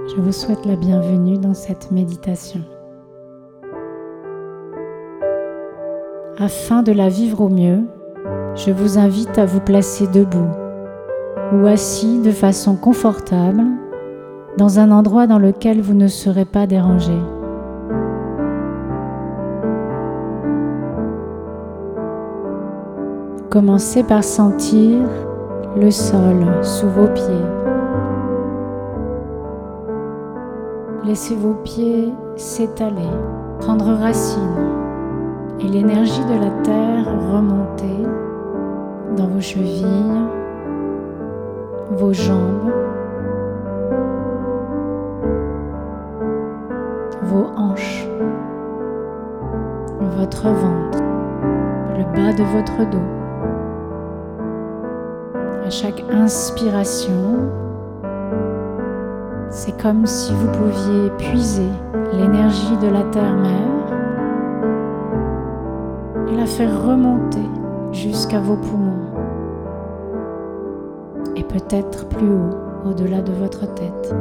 Je vous souhaite la bienvenue dans cette méditation. Afin de la vivre au mieux, je vous invite à vous placer debout ou assis de façon confortable dans un endroit dans lequel vous ne serez pas dérangé. Commencez par sentir le sol sous vos pieds. Laissez vos pieds s'étaler, prendre racine et l'énergie de la terre remonter dans vos chevilles, vos jambes, vos hanches, votre ventre, le bas de votre dos. À chaque inspiration, c'est comme si vous pouviez puiser l'énergie de la terre-mère et la faire remonter jusqu'à vos poumons et peut-être plus haut, au-delà de votre tête.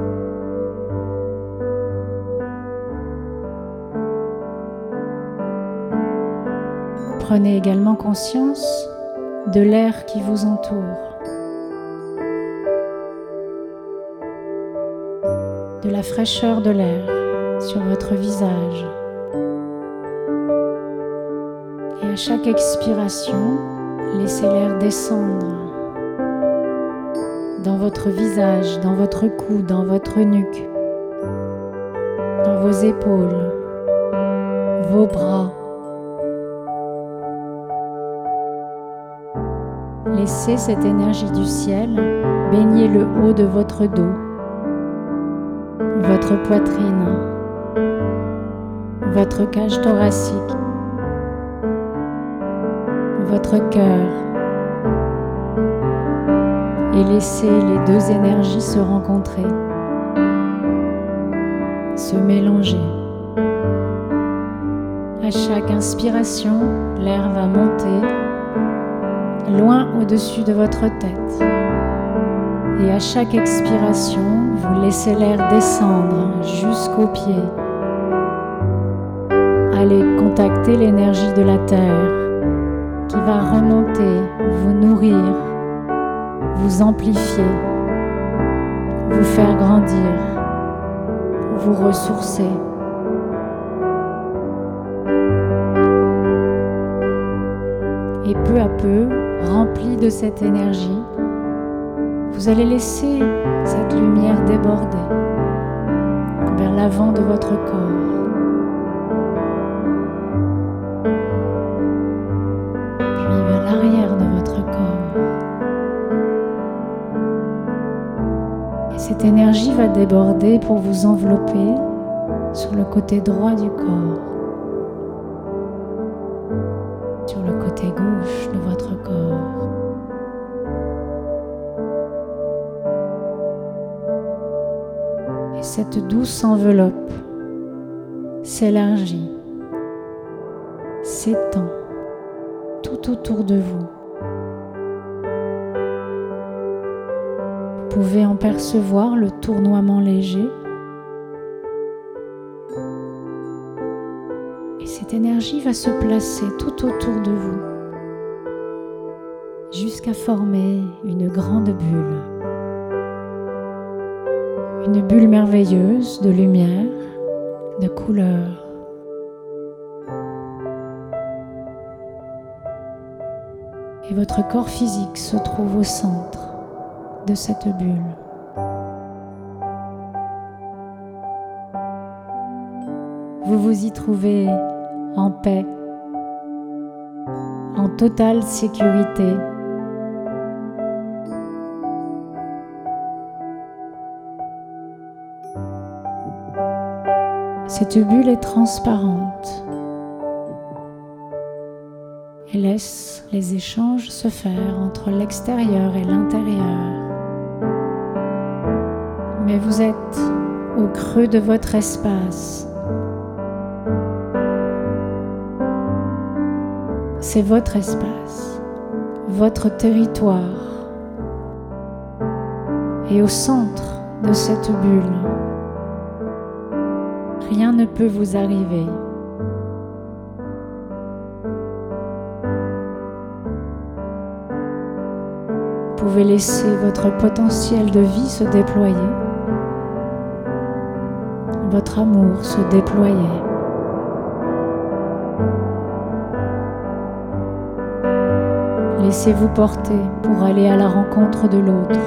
Prenez également conscience de l'air qui vous entoure, de la fraîcheur de l'air sur votre visage. Et à chaque expiration, laissez l'air descendre dans votre visage, dans votre cou, dans votre nuque, dans vos épaules, vos bras. Laissez cette énergie du ciel baigner le haut de votre dos, votre poitrine, votre cage thoracique, votre cœur, et laissez les deux énergies se rencontrer, se mélanger. À chaque inspiration, l'air va monter loin au-dessus de votre tête. Et à chaque expiration, vous laissez l'air descendre jusqu'aux pieds. Allez contacter l'énergie de la terre qui va remonter, vous nourrir, vous amplifier, vous faire grandir, vous ressourcer. Et peu à peu, rempli de cette énergie, vous allez laisser cette lumière déborder vers l'avant de votre corps, puis vers l'arrière de votre corps. Et cette énergie va déborder pour vous envelopper sur le côté droit du corps, sur le côté gauche de votre corps. Et cette douce enveloppe s'élargit, s'étend tout autour de vous. Vous pouvez en percevoir le tournoiement léger. Et cette énergie va se placer tout autour de vous, jusqu'à former une grande bulle. Une bulle merveilleuse de lumière, de couleurs. Et votre corps physique se trouve au centre de cette bulle. Vous vous y trouvez en paix, en totale sécurité. Cette bulle est transparente et laisse les échanges se faire entre l'extérieur et l'intérieur. Mais vous êtes au creux de votre espace. C'est votre espace, votre territoire. Et au centre de cette bulle, Rien ne peut vous arriver. Vous pouvez laisser votre potentiel de vie se déployer, votre amour se déployer. Laissez-vous porter pour aller à la rencontre de l'autre.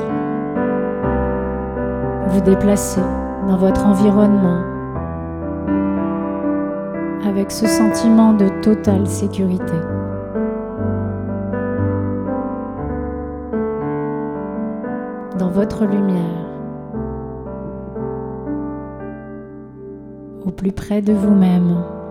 Vous déplacer dans votre environnement avec ce sentiment de totale sécurité. Dans votre lumière, au plus près de vous-même.